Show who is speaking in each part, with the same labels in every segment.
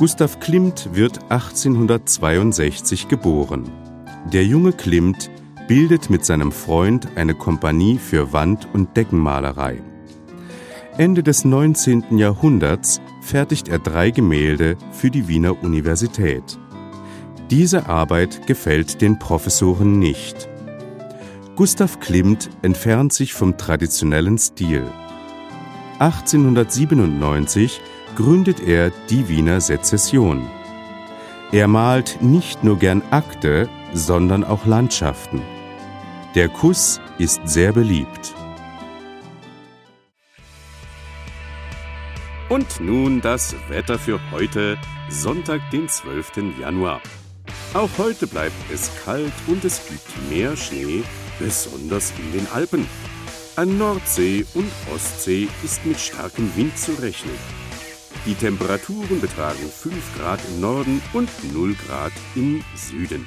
Speaker 1: Gustav Klimt wird 1862 geboren. Der junge Klimt bildet mit seinem Freund eine Kompanie für Wand- und Deckenmalerei. Ende des 19. Jahrhunderts fertigt er 3 Gemälde für die Wiener Universität. Diese Arbeit gefällt den Professoren nicht. Gustav Klimt entfernt sich vom traditionellen Stil. 1897 gründet er die Wiener Sezession. Er malt nicht nur gern Akte, sondern auch Landschaften. Der Kuss ist sehr beliebt.
Speaker 2: Und nun das Wetter für heute, Sonntag, den 12. Januar. Auch heute bleibt es kalt und es gibt mehr Schnee, besonders in den Alpen. An Nordsee und Ostsee ist mit starkem Wind zu rechnen. Die Temperaturen betragen 5 Grad im Norden und 0 Grad im Süden.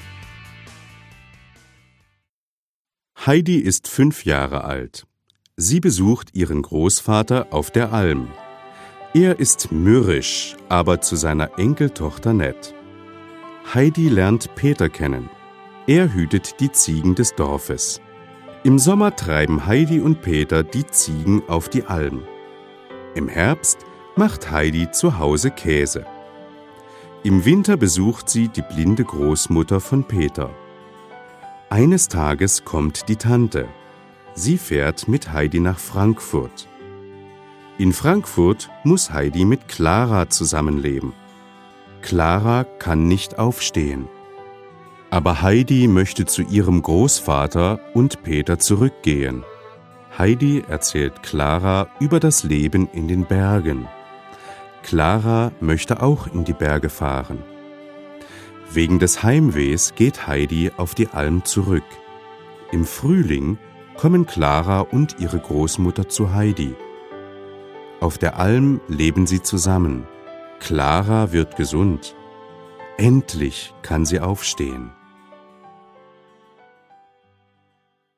Speaker 1: Heidi ist 5 Jahre alt. Sie besucht ihren Großvater auf der Alm. Er ist mürrisch, aber zu seiner Enkeltochter nett. Heidi lernt Peter kennen. Er hütet die Ziegen des Dorfes. Im Sommer treiben Heidi und Peter die Ziegen auf die Alm. Im Herbst macht Heidi zu Hause Käse. Im Winter besucht sie die blinde Großmutter von Peter. Eines Tages kommt die Tante. Sie fährt mit Heidi nach Frankfurt. In Frankfurt muss Heidi mit Clara zusammenleben. Clara kann nicht aufstehen. Aber Heidi möchte zu ihrem Großvater und Peter zurückgehen. Heidi erzählt Clara über das Leben in den Bergen. Clara möchte auch in die Berge fahren. Wegen des Heimwehs geht Heidi auf die Alm zurück. Im Frühling kommen Clara und ihre Großmutter zu Heidi. Auf der Alm leben sie zusammen. Clara wird gesund. Endlich kann sie aufstehen.